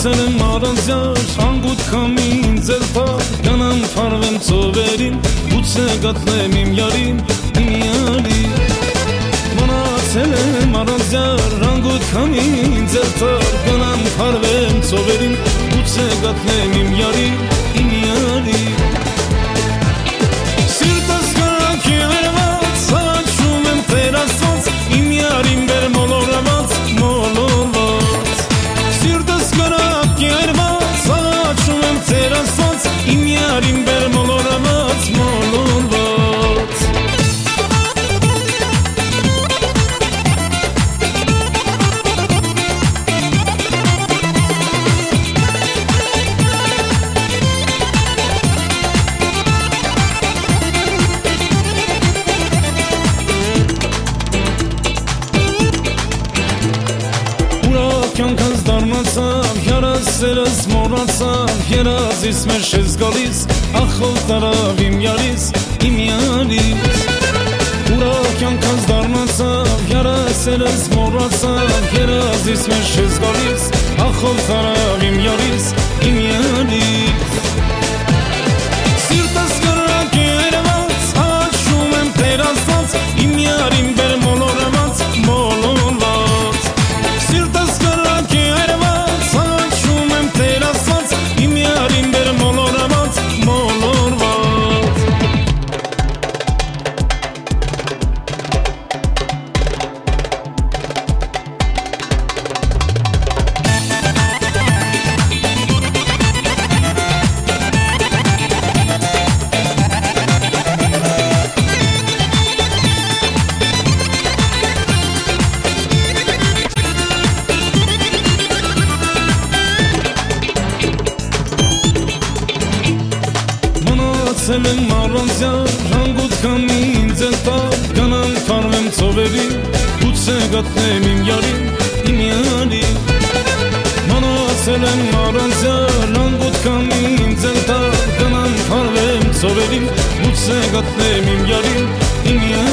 Մնացել եմ առանձյար, անգութ քամին ձեր տար, գնամ փարվեմ ծովերին, գուցե գտնեմ իմ յարին, իմ յարին։ Մնացել եմ առանձյար, անգութ քամին ձեր տար, գնամ փարվեմ ծովերին, գուցե գտնեմ իմ յարին, իմ յարին։ Սիրտս կրակ երված, հաչում եմ Տեր Աստված, իմ յարին բեր մոլորված, մոլորված։ Սիրտս կրակ երված, հաչում եմ Տեր Աստված, իմ յարին բեր մոլորված, մոլորված։ Կյանքս դառնացավ, հյարասերս մոռացավ, երազիս մեջ ես գալիս, ախով տարավ իմ յարիս, իմ յարիս։ Ուրա կյանքս դառնացավ, հյարասերս մոռացավ, երազիս մեջ ես գալիս, ախով տարավ իմ յարիս, իմ յարիս։ Սիրտս կրակ երված, հաչում եմ Տեր Աստված, իմ յարին բեր մոլորված, մոլորված։ Սիրտս կրակ երված, հաչում եմ Տեր Աստված, իմ յարին բեր մոլորված, մոլորված։ Մնացել եմ առանձյար, անգութ քամին ձեր տար, գնամ փարվեմ ծովերին, գուցե գտնեմ իմ յարին, իմ յարին։ Մնացել եմ առանձյար, անգութ քամին ձեր տար, գնամ փարվեմ ծովերին, գուցե գտնեմ իմ յարին, իմ յարին։